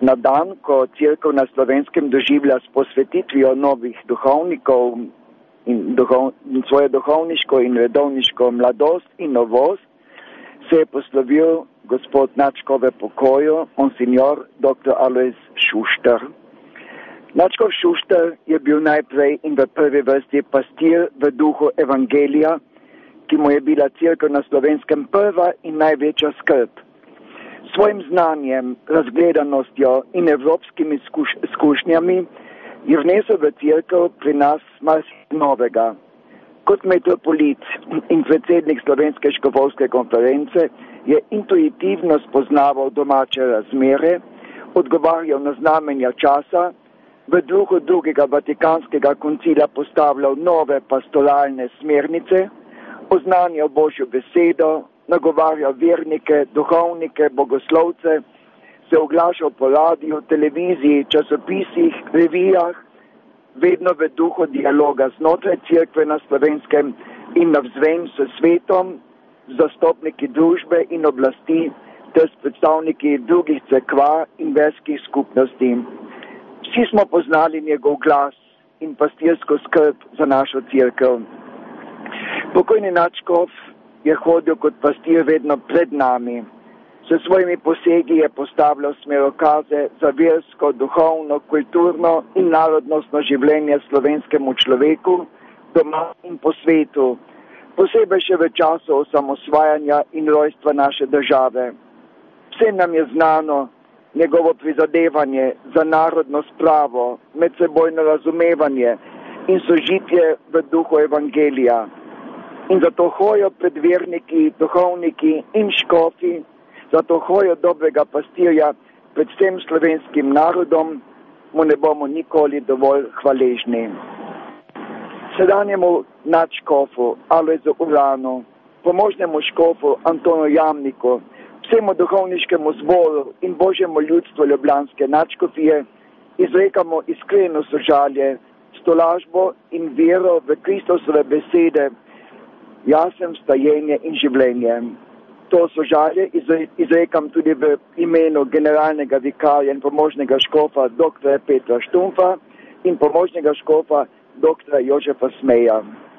Na dan, ko Cerkev na Slovenskem doživlja s posvetitvijo novih duhovnikov in svojo duhovniško in redovniško mladost in novost, se je poslovil gospod Nadškove pokoju, monsignor dr. Alojz Šuštar. Nadškov Šuštar je bil najprej in v prvi vrsti pastir v duhu evangelija, ki mu je bila Cerkev na Slovenskem prva in največja skrb. Svojim znanjem, razgledanostjo in evropskimi izkušnjami je vnesel v Cerkev pri nas marsikaj novega. Kot metropolit in predsednik Slovenske škofovske konference je intuitivno spoznaval domače razmere, odgovarjal na znamenja časa, v duhu drugega Vatikanskega koncila postavljal nove pastoralne smernice, oznanjal Božjo besedo, nagovarjal vernike, duhovnike, bogoslovce, se oglašal po radiju, televiziji, časopisih, revijah, vedno v duhu dialoga znotraj Cerkve na Slovenskem in navzven s svetom, z zastopniki družbe in oblasti ter s predstavniki drugih cerkva in verskih skupnosti. Vsi smo poznali njegov glas in pastirsko skrb za našo Cerkev. Pokojni Nadškov je hodil kot pastir vedno pred nami. S svojimi posegi je postavljal smerokaze za versko, duhovno, kulturno in narodnostno življenje slovenskemu človeku, doma in po svetu, posebej še v času osamosvajanja in rojstva naše države. Vse nam je znano njegovo prizadevanje za narodno spravo, medsebojno razumevanje in sožitje v duhu evangelija. In zato hojo pred verniki, duhovniki in škofi, zato hojo dobrega pastirja pred vsem slovenskim narodom, mu ne bomo nikoli dovolj hvaležni. Sedanjemu nadškofu Alojzu Uranu, pomožnemu škofu Antonu Jamniku, vsemu duhovniškemu zboru in Božjemu ljudstvu Ljubljanske nadškofije izrekamo iskreno sožalje, stolažbo in vero v Kristusove besede, jasem stajenje in življenje. To sožalje izrekam tudi v imenu generalnega vikarja in pomožnega škofa dr. Petra Štumfa in pomožnega škofa dr. Jožefa Smeja.